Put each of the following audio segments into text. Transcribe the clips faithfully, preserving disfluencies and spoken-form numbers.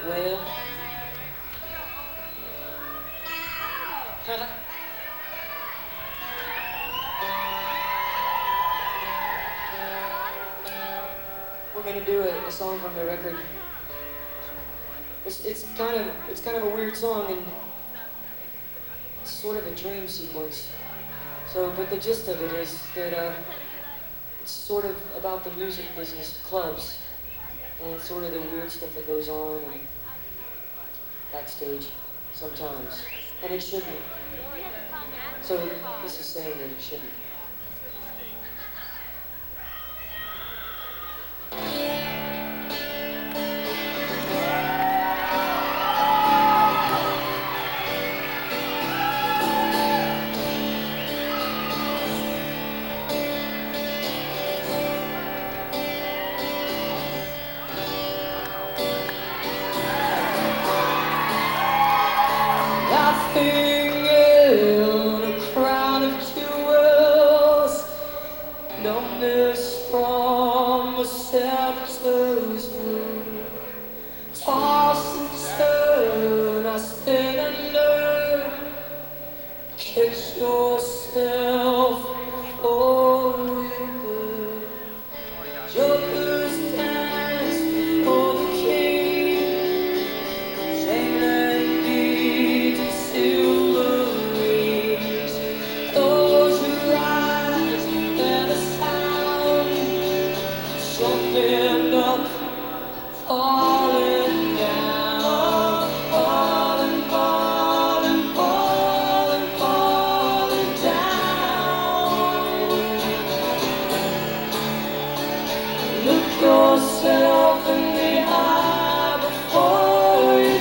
Well, we're gonna do a, a song from the record. It's, it's kind of it's kind of a weird song, and it's sort of a dream sequence. So, but the gist of it is that uh, it's sort of about the music business, clubs, and sort of the weird stuff that goes on and backstage sometimes, and it shouldn't. So this is saying that it shouldn't. Laughing in a crowd of jewels, numbness from a sepulchre's wound. Toss and turn, I spin and learn. Catch yourself before you burn. Jokers dance for the king. Shame and beat and silver rings. Close your eyes and a sound. Something up, falling down, falling, falling, falling, falling down. Look yourself in the eye before you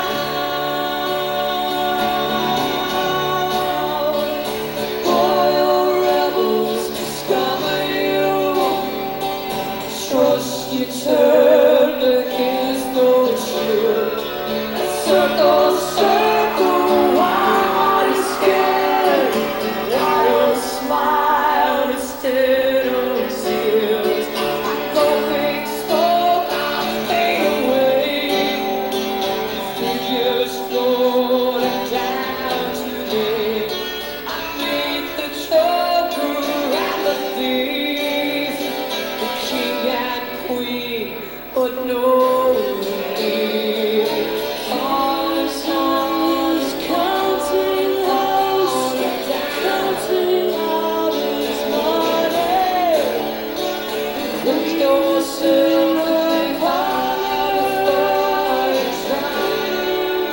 drown. Royal rebels discover you. Trust you turn, there is no truth. Circle, circle, why are you scared? Why don't smile instead of tears? I go big smoke, I fade away. Figures floating down to me. I meet the joker and the thief, the king and queen, but no relief. Honest, honest, counting house, counting out his money. Look yourself in the eye before you drown,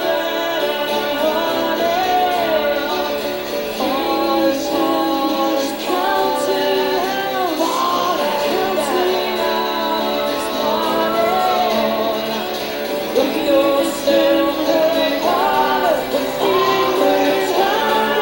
honey. Honest, honest, counting house, counting out his money. Look yourself in the eye before you drown.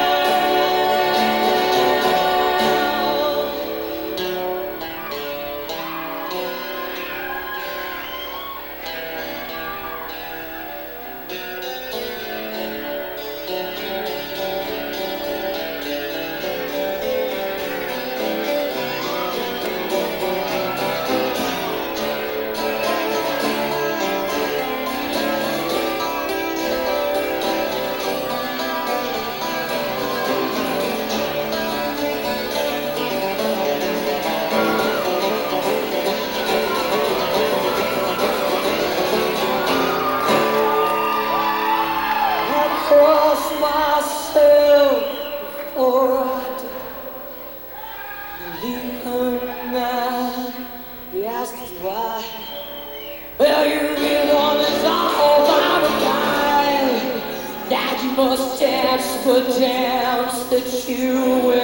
I cross myself before I die. Believe a man, he asks why. Well, you really want is all I would die. That you must dance the dance that you will.